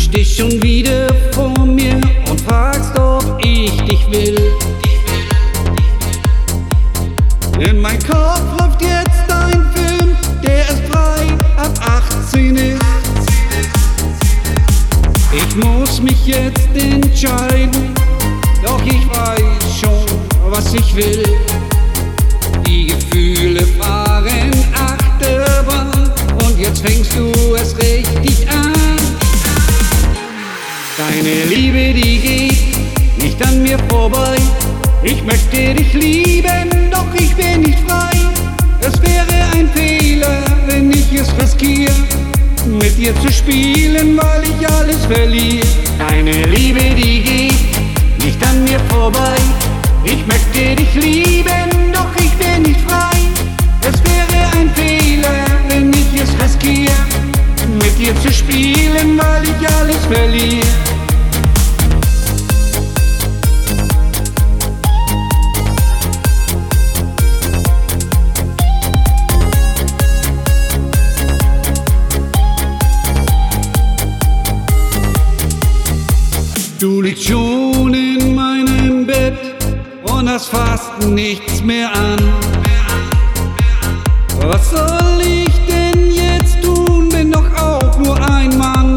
stehst schon wieder vor mir und fragst, ob ich dich will. In mein Kopf läuft jetzt ein Film, der erst frei ab 18 ist. Ich muss mich jetzt entscheiden, doch ich weiß schon, was ich will. Die Gefühle fahren Achterbahn und jetzt fängst du es richtig an. Deine Liebe, die geht nicht an mir vorbei. Ich möchte dich lieben, doch ich bin nicht frei. Es wäre ein Fehler, wenn ich es riskiere, mit dir zu spielen, weil ich alles verliere. Deine Liebe, die geht nicht an mir vorbei. Ich möchte dich lieben, doch ich bin nicht frei. Es wäre ein Fehler, wenn ich es riskiere, mit dir zu spielen, weil ich alles verliere. Du liegst schon in meinem Bett und hast fast nichts mehr an. Was soll ich denn jetzt tun, bin doch auch nur ein Mann.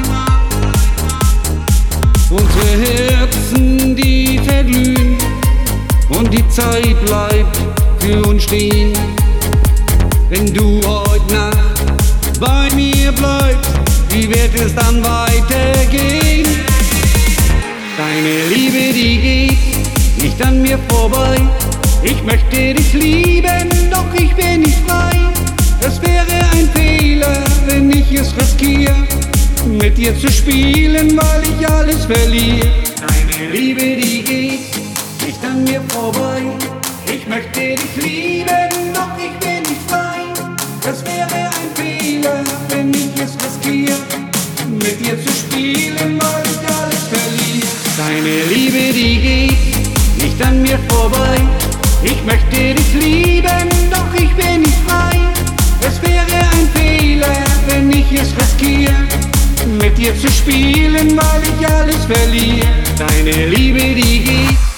Unsere Herzen, die verglühen und die Zeit bleibt für uns stehen. Wenn du heute Nacht bei mir bleibst, wie wird es dann weitergehen? Deine Liebe, die geht nicht an mir vorbei. Ich möchte dich lieben, doch ich bin nicht frei. Es wäre ein Fehler, wenn ich es riskiere, mit dir zu spielen, weil ich alles verliere. Deine Liebe, die geht nicht an mir vorbei. Ich möchte dich lieben, doch ich bin nicht frei. Es wäre ein Fehler, wenn ich es riskiere, mit dir zu spielen, weil ich alles verliere. Deine Liebe, die geht nicht an mir vorbei. Ich möchte dich lieben, doch ich bin nicht frei. Es wäre ein Fehler, wenn ich es riskiere, mit dir zu spielen, weil ich alles verliere. Deine Liebe, die geht